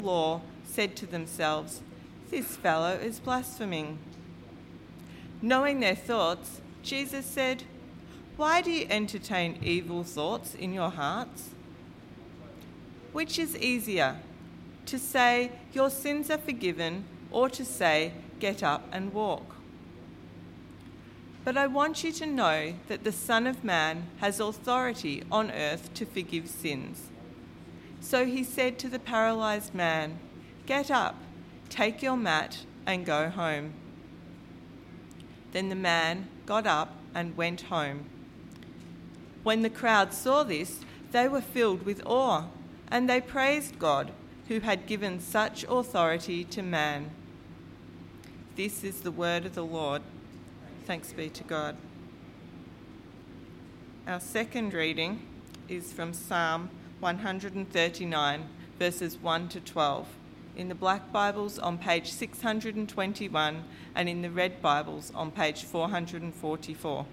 law said to themselves, "This fellow is blaspheming." Knowing their thoughts, Jesus said, "Why do you entertain evil thoughts in your hearts? Which is easier, to say, 'Your sins are forgiven,' or to say, 'Get up and walk'? But I want you to know that the Son of Man has authority on earth to forgive sins." So he said to the paralyzed man, "Get up, take your mat and go home." Then the man got up and went home. When the crowd saw this, they were filled with awe, and they praised God, who had given such authority to man. This is the word of the Lord. Thanks be to God. Our second reading is from Psalm 139, verses 1 to 12, in the Black Bibles on page 621 and in the Red Bibles on page 444.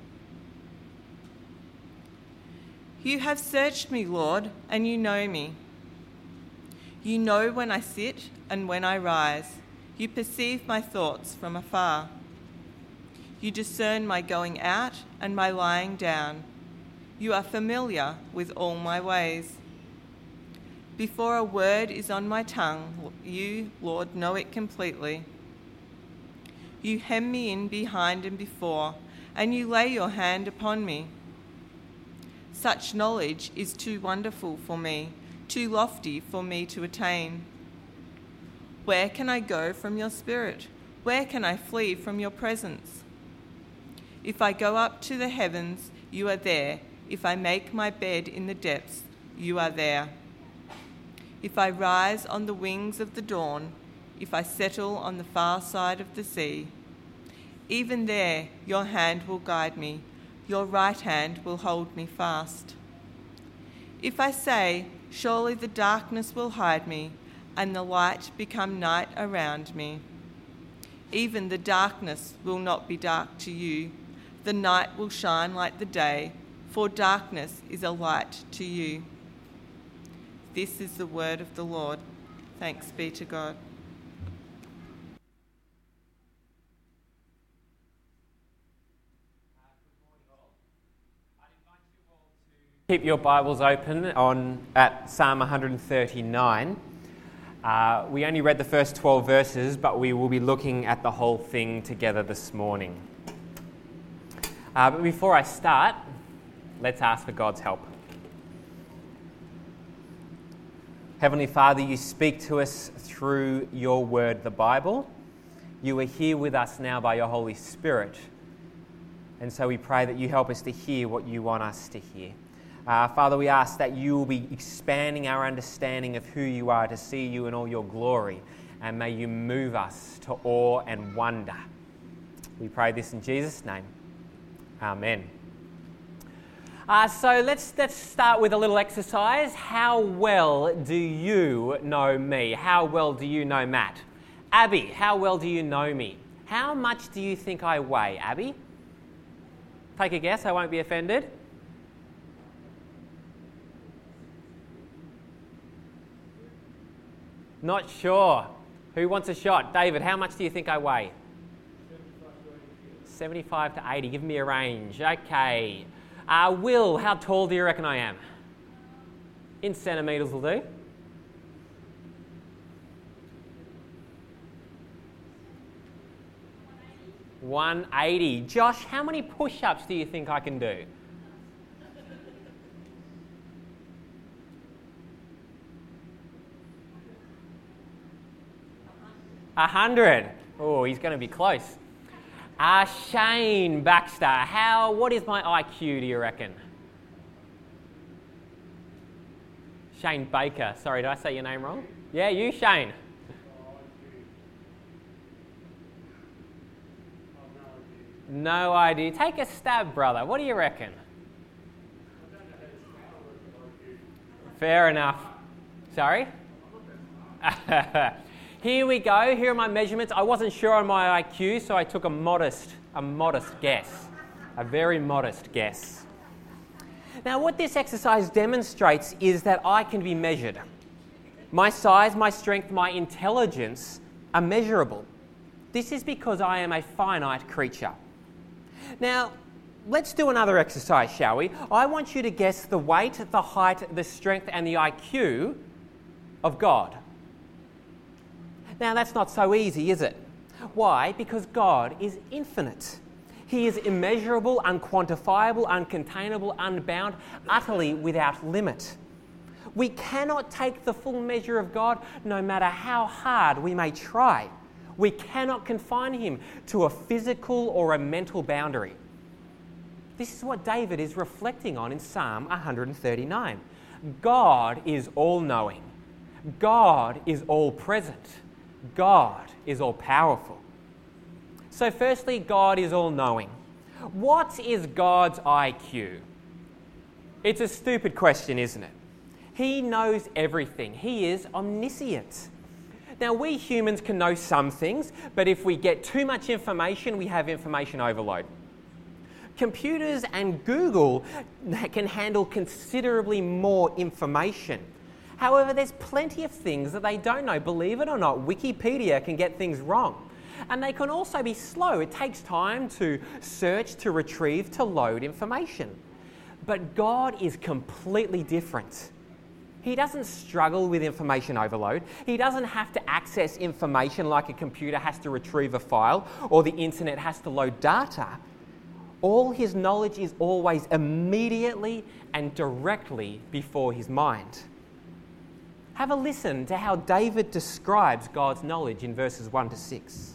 You have searched me, Lord, and you know me. You know when I sit and when I rise. You perceive my thoughts from afar. You discern my going out and my lying down. You are familiar with all my ways. Before a word is on my tongue, you, Lord, know it completely. You hem me in behind and before, and you lay your hand upon me. Such knowledge is too wonderful for me, too lofty for me to attain. Where can I go from your spirit? Where can I flee from your presence? If I go up to the heavens, you are there. If I make my bed in the depths, you are there. If I rise on the wings of the dawn, if I settle on the far side of the sea, even there your hand will guide me, your right hand will hold me fast. If I say, surely the darkness will hide me, and the light become night around me, even the darkness will not be dark to you. The night will shine like the day, for darkness is a light to you. This is the word of the Lord. Thanks be to God. Keep your Bibles open at Psalm 139. We only read the first 12 verses, but we will be looking at the whole thing together this morning. But before I start, let's ask for God's help. Heavenly Father, you speak to us through your word, the Bible. You are here with us now by your Holy Spirit. And so we pray that you help us to hear what you want us to hear. Father, we ask that you will be expanding our understanding of who you are, to see you in all your glory, and may you move us to awe and wonder. We pray this in Jesus' name. Amen. So let's start with a little exercise. How well do you know me? How well do you know Matt? Abby, how well do you know me? How much do you think I weigh, Abby? Take a guess, I won't be offended. Not sure. Who wants a shot? David, how much do you think I weigh? 75 to 80. Give me a range. Okay. Will, how tall do you reckon I am? In centimetres will do. 180. Josh, how many push-ups do you think I can do? 100. Oh, he's going to be close. Shane Baxter, what is my IQ, do you reckon? Shane Baker. Sorry, did I say your name wrong? Yeah, you, Shane. No idea. Take a stab, brother. What do you reckon? Fair enough. Sorry? Here we go. Here are my measurements. I wasn't sure on my IQ, so I took a modest guess. A very modest guess. Now, what this exercise demonstrates is that I can be measured. My size, my strength, my intelligence are measurable. This is because I am a finite creature. Now, let's do another exercise, shall we? I want you to guess the weight, the height, the strength, and the IQ of God. Now, that's not so easy, is it? Why? Because God is infinite. He is immeasurable, unquantifiable, uncontainable, unbound, utterly without limit. We cannot take the full measure of God no matter how hard we may try. We cannot confine him to a physical or a mental boundary. This is what David is reflecting on in Psalm 139. God is all-knowing. God is all-present. God is all-powerful. So firstly, God is all-knowing. What is God's IQ? It's a stupid question, isn't it? He knows everything. He is omniscient. Now, we humans can know some things, but if we get too much information, we have information overload. Computers and Google can handle considerably more information. However, there's plenty of things that they don't know. Believe it or not, Wikipedia can get things wrong. And they can also be slow. It takes time to search, to retrieve, to load information. But God is completely different. He doesn't struggle with information overload. He doesn't have to access information like a computer has to retrieve a file or the internet has to load data. All his knowledge is always immediately and directly before his mind. Have a listen to how David describes God's knowledge in verses 1 to 6.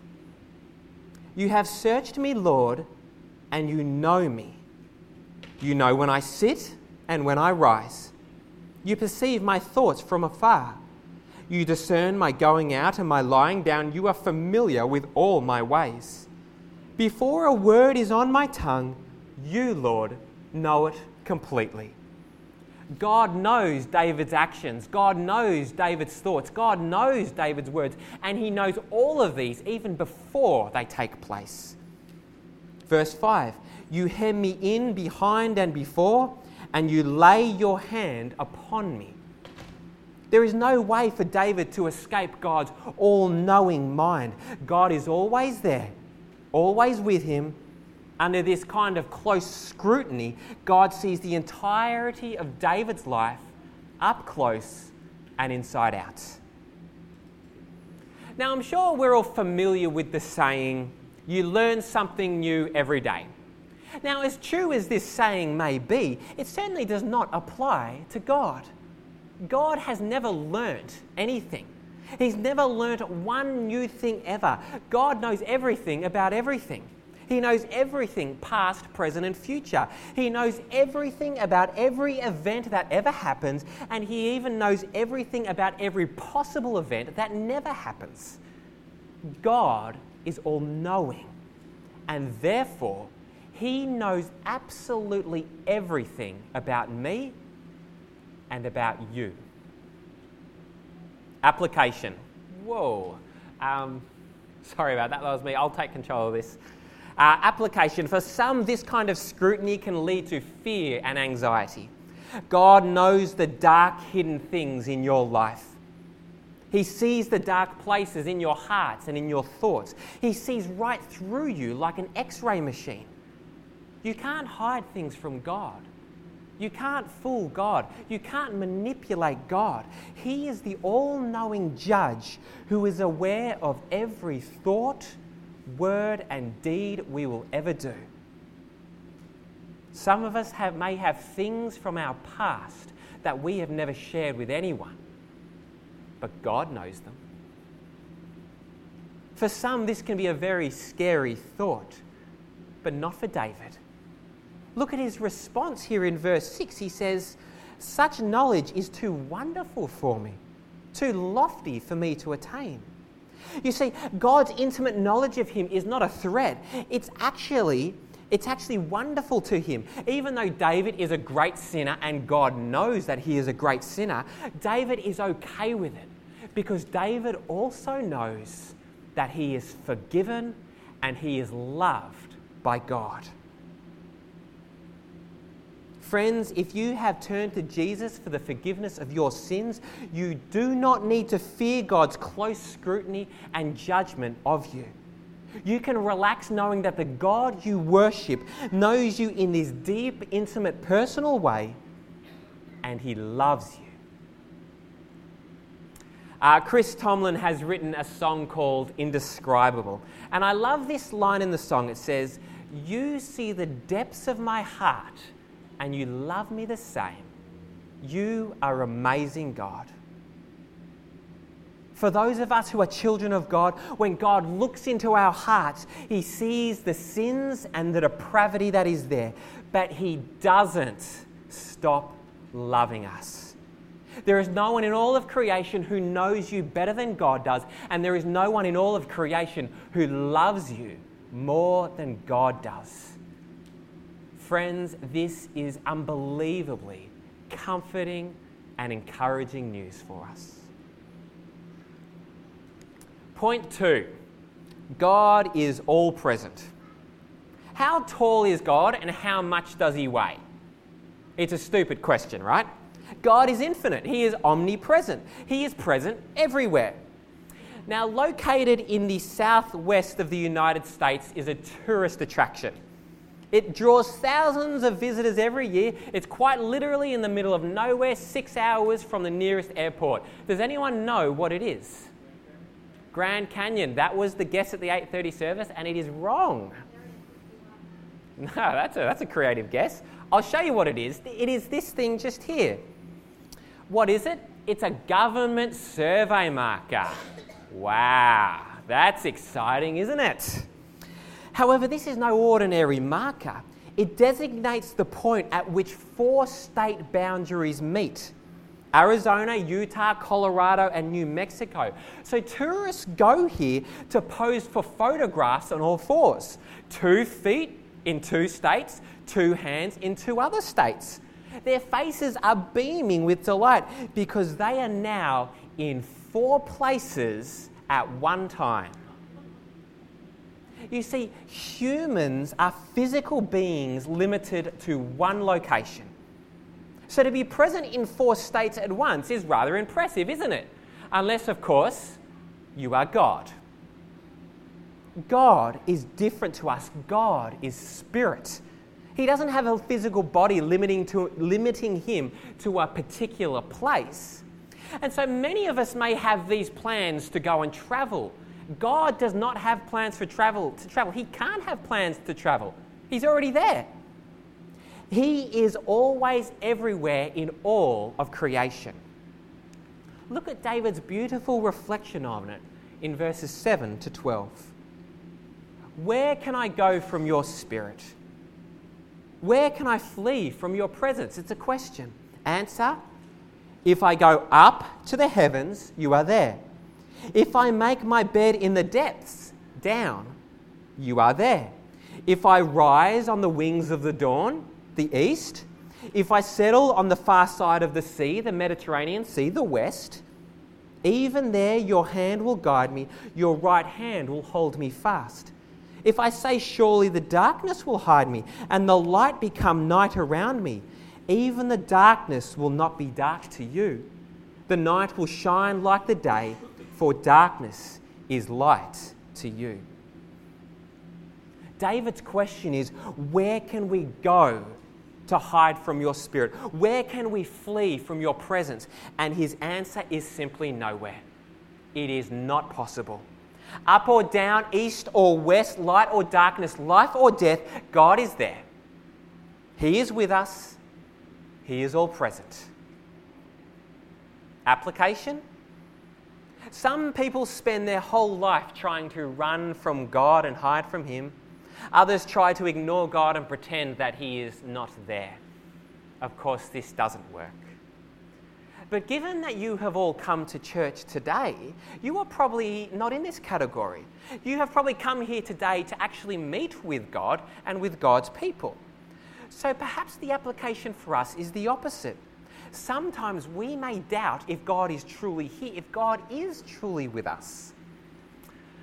You have searched me, Lord, and you know me. You know when I sit and when I rise. You perceive my thoughts from afar. You discern my going out and my lying down. You are familiar with all my ways. Before a word is on my tongue, you, Lord, know it completely. God knows David's actions. God knows David's thoughts. God knows David's words. And he knows all of these even before they take place. Verse 5, you hem me in behind and before, and you lay your hand upon me. There is no way for David to escape God's all-knowing mind. God is always there, always with him. Under this kind of close scrutiny, God sees the entirety of David's life up close and inside out. Now, I'm sure we're all familiar with the saying, you learn something new every day. Now, as true as this saying may be, it certainly does not apply to God. God has never learnt anything. He's never learnt one new thing ever. God knows everything about everything. He knows everything past, present and future. He knows everything about every event that ever happens, and he even knows everything about every possible event that never happens. God is all-knowing, and therefore he knows absolutely everything about me and about you. Application. Whoa. Sorry about that. That was me. I'll take control of this. Application. For some, this kind of scrutiny can lead to fear and anxiety. God knows the dark, hidden things in your life. He sees the dark places in your hearts and in your thoughts. He sees right through you like an X-ray machine. You can't hide things from God. You can't fool God. You can't manipulate God. He is the all-knowing judge who is aware of every thought, word and deed we will ever do. Some of us may have things from our past that we have never shared with anyone, but God knows them. For some, this can be a very scary thought, but not for David. Look at his response here in verse 6. He says, such knowledge is too wonderful for me, too lofty for me to attain. You see, God's intimate knowledge of him is not a threat. It's actually wonderful to him. Even though David is a great sinner and God knows that he is a great sinner, David is okay with it because David also knows that he is forgiven and he is loved by God. Friends, if you have turned to Jesus for the forgiveness of your sins, you do not need to fear God's close scrutiny and judgment of you. You can relax knowing that the God you worship knows you in this deep, intimate, personal way, and He loves you. Chris Tomlin has written a song called Indescribable. And I love this line in the song. It says, "You see the depths of my heart and you love me the same. You are amazing, God." For those of us who are children of God, when God looks into our hearts, He sees the sins and the depravity that is there, but He doesn't stop loving us. There is no one in all of creation who knows you better than God does, and there is no one in all of creation who loves you more than God does. Friends, this is unbelievably comforting and encouraging news for us. Point 2, God is all present. How tall is God and how much does He weigh? It's a stupid question, right? God is infinite. He is omnipresent. He is present everywhere. Now, located in the southwest of the United States is a tourist attraction. It draws thousands of visitors every year. It's quite literally in the middle of nowhere, 6 hours from the nearest airport. Does anyone know what it is? Grand Canyon. That was the guess at the 8:30 service, and it is wrong. No, that's a creative guess. I'll show you what it is. It is this thing just here. What is it? It's a government survey marker. Wow, that's exciting, isn't it? However, this is no ordinary marker. It designates the point at which 4 state boundaries meet: Arizona, Utah, Colorado, and New Mexico. So tourists go here to pose for photographs on all 4s. 2 feet in 2 states, 2 hands in 2 other states. Their faces are beaming with delight because they are now in 4 places at one time. You see, humans are physical beings limited to one location. So to be present in 4 states at once is rather impressive, isn't it? Unless, of course, you are God. God is different to us. God is spirit. He doesn't have a physical body limiting Him to a particular place. And so many of us may have these plans to go and travel. God does not have plans to travel. He can't have plans to travel. He's already there. He is always everywhere in all of creation. Look at David's beautiful reflection on it in verses 7 to 12. Where can I go from your spirit? Where can I flee from your presence? It's a question. Answer: if I go up to the heavens, you are there. If I make my bed in the depths, down, you are there. If I rise on the wings of the dawn, the east. If I settle on the far side of the sea, the Mediterranean Sea, the west, even there your hand will guide me, your right hand will hold me fast. If I say, surely the darkness will hide me, and the light become night around me, even the darkness will not be dark to you. The night will shine like the day, for darkness is light to you. David's question is, where can we go to hide from your spirit? Where can we flee from your presence? And his answer is simply nowhere. It is not possible. Up or down, east or west, light or darkness, life or death, God is there. He is with us. He is all present. Application? Some people spend their whole life trying to run from God and hide from Him. Others try to ignore God and pretend that He is not there. Of course, this doesn't work. But given that you have all come to church today, you are probably not in this category. You have probably come here today to actually meet with God and with God's people. So perhaps the application for us is the opposite. Sometimes we may doubt if God is truly here, if God is truly with us.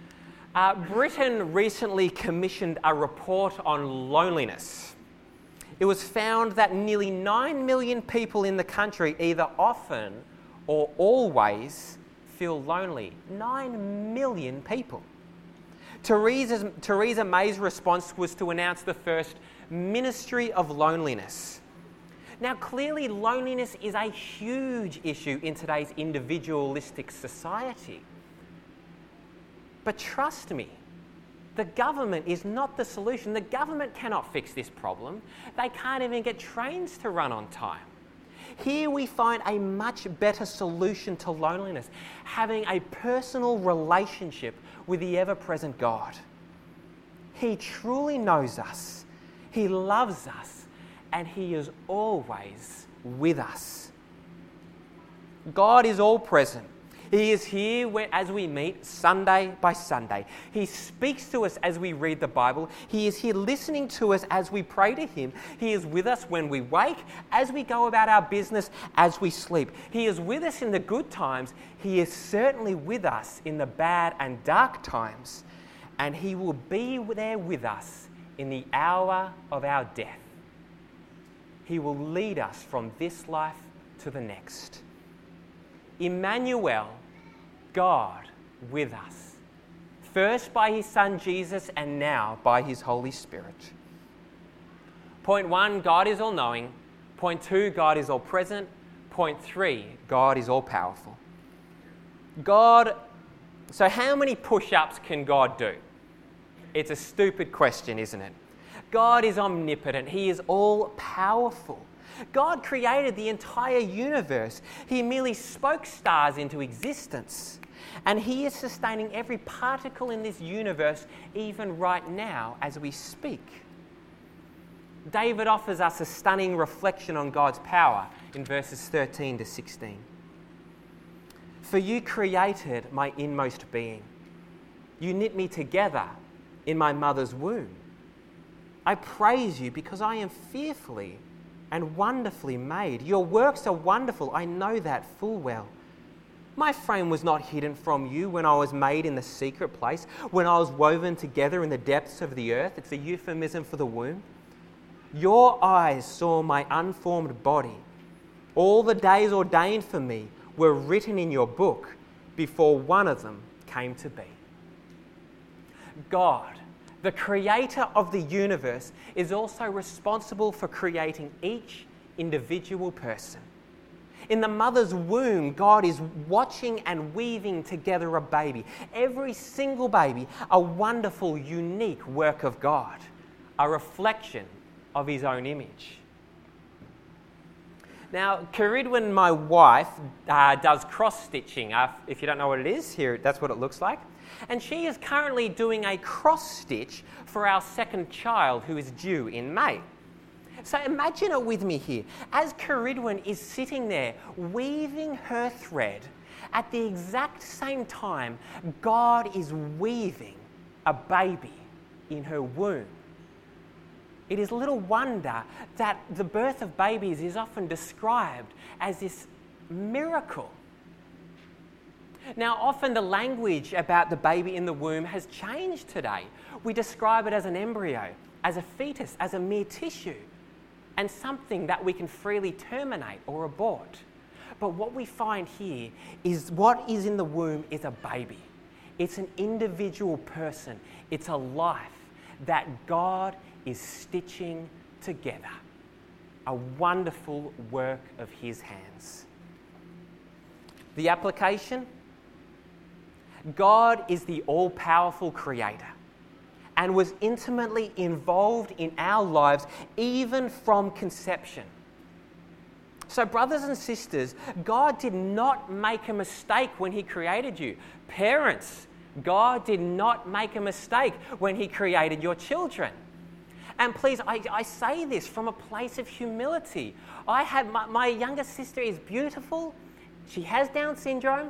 Britain recently commissioned a report on loneliness. it was found that nearly 9 million people in the country either often or always feel lonely. 9 million people. Theresa May's response was to announce the first Ministry of Loneliness. Now, clearly, loneliness is a huge issue in today's individualistic society. But trust me, the government is not the solution. The government cannot fix this problem. They can't even get trains to run on time. Here we find a much better solution to loneliness, having a personal relationship with the ever-present God. He truly knows us, He loves us, and He is always with us. God is all present. He is here as we meet Sunday by Sunday. He speaks to us as we read the Bible. He is here listening to us as we pray to Him. He is with us when we wake, as we go about our business, as we sleep. He is with us in the good times. He is certainly with us in the bad and dark times. And He will be there with us in the hour of our death. He will lead us from this life to the next. Emmanuel, God with us, first by His Son Jesus and now by His Holy Spirit. Point 1, God is all-knowing. Point 2, God is all-present. Point 3, God is all-powerful. So how many push-ups can God do? It's a stupid question, isn't it? God is omnipotent. He is all-powerful. God created the entire universe. He merely spoke stars into existence. And He is sustaining every particle in this universe, even right now as we speak. David offers us a stunning reflection on God's power in verses 13 to 16. For You created my inmost being. You knit me together in my mother's womb. I praise You because I am fearfully and wonderfully made. Your works are wonderful. I know that full well. My frame was not hidden from You when I was made in the secret place, when I was woven together in the depths of the earth. It's a euphemism for the womb. Your eyes saw my unformed body. All the days ordained for me were written in Your book before one of them came to be. God, the creator of the universe, is also responsible for creating each individual person. In the mother's womb, God is watching and weaving together a baby. Every single baby, a wonderful, unique work of God, a reflection of His own image. Now, Caridwen, my wife, does cross-stitching. If you don't know what it is, here, that's what it looks like. And she is currently doing a cross-stitch for our second child, who is due in May. So imagine it with me here. As Caridwen is sitting there weaving her thread, at the exact same time, God is weaving a baby in her womb. It is little wonder that the birth of babies is often described as this miracle. Now, often the language about the baby in the womb has changed today. We describe it as an embryo, as a fetus, as a mere tissue, and something that we can freely terminate or abort. But what we find here is what is in the womb is a baby. It's an individual person. It's a life that God is stitching together. A wonderful work of His hands. The application? God is the all-powerful creator and was intimately involved in our lives even from conception. So, brothers and sisters, God did not make a mistake when He created you. Parents, God did not make a mistake when He created your children. And please, I say this from a place of humility. My younger sister is beautiful. She has Down syndrome,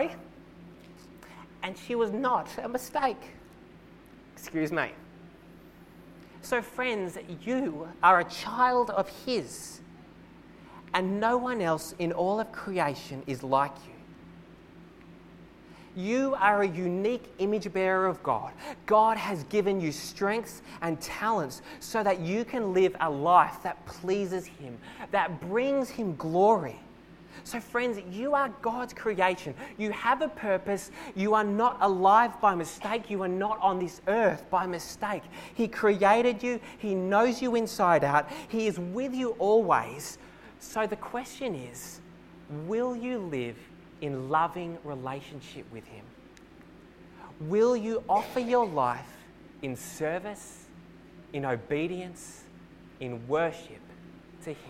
and she was not a mistake. Excuse me. So friends, you are a child of His, and no one else in all of creation is like you. You are a unique image bearer of God. God has given you strengths and talents so that you can live a life that pleases Him, that brings Him glory. So friends, you are God's creation. You have a purpose. You are not alive by mistake. You are not on this earth by mistake. He created you. He knows you inside out. He is with you always. So the question is, will you live in loving relationship with Him? Will you offer your life in service, in obedience, in worship to Him?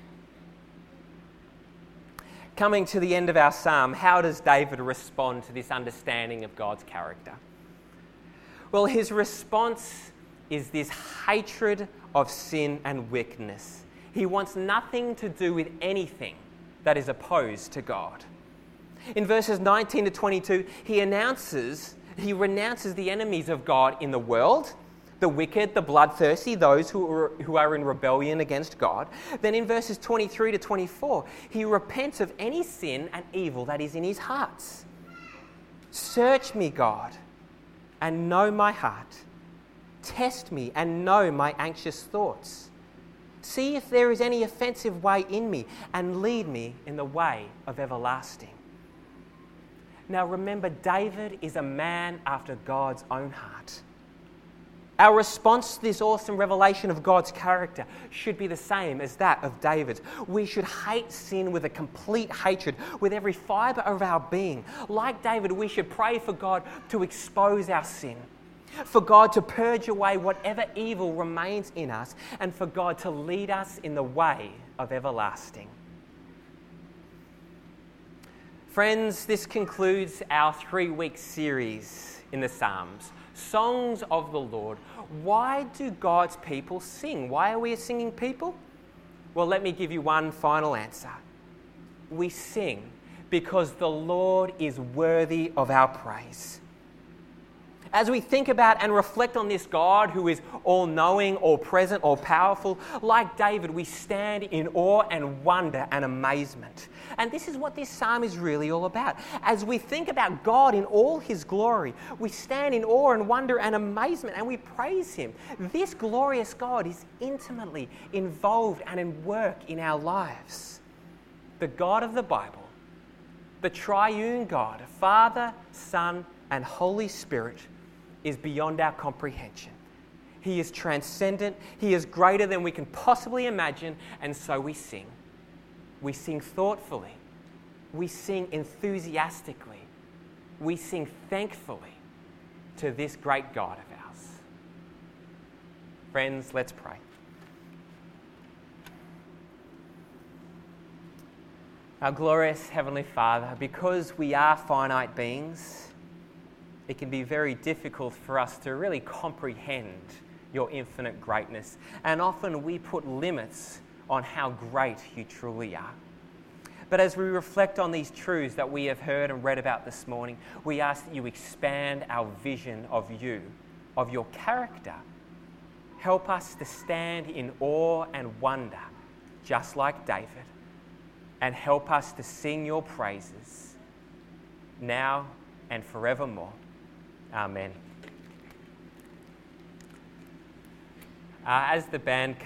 Coming to the end of our psalm, how does David respond to this understanding of God's character? Well, his response is this hatred of sin and wickedness. He wants nothing to do with anything that is opposed to God. In verses 19 to 22, he renounces the enemies of God in the world, the wicked, the bloodthirsty, those who are in rebellion against God. Then in verses 23 to 24, he repents of any sin and evil that is in his hearts. Search me, God, and know my heart. Test me and know my anxious thoughts. See if there is any offensive way in me, and lead me in the way of everlasting. Now remember, David is a man after God's own heart. Our response to this awesome revelation of God's character should be the same as that of David's. We should hate sin with a complete hatred, with every fibre of our being. Like David, we should pray for God to expose our sin, for God to purge away whatever evil remains in us, and for God to lead us in the way of everlasting. Friends, this concludes our 3-week series in the Psalms, Songs of the Lord. Why do God's people sing? Why are we a singing people? Well, let me give you one final answer. We sing because the Lord is worthy of our praise. As we think about and reflect on this God who is all-knowing, all-present, all-powerful, like David, we stand in awe and wonder and amazement. And this is what this psalm is really all about. As we think about God in all His glory, we stand in awe and wonder and amazement, and we praise Him. This glorious God is intimately involved and in work in our lives. The God of the Bible, the triune God, Father, Son, and Holy Spirit, is beyond our comprehension. He is transcendent. He is greater than we can possibly imagine, and so we sing. We sing thoughtfully. We sing enthusiastically. We sing thankfully to this great God of ours. Friends, let's pray. Our glorious Heavenly Father, because we are finite beings, it can be very difficult for us to really comprehend your infinite greatness. And often we put limits on how great you truly are. But as we reflect on these truths that we have heard and read about this morning, we ask that you expand our vision of you, of your character. Help us to stand in awe and wonder, just like David, and help us to sing your praises now and forevermore. Amen. As the band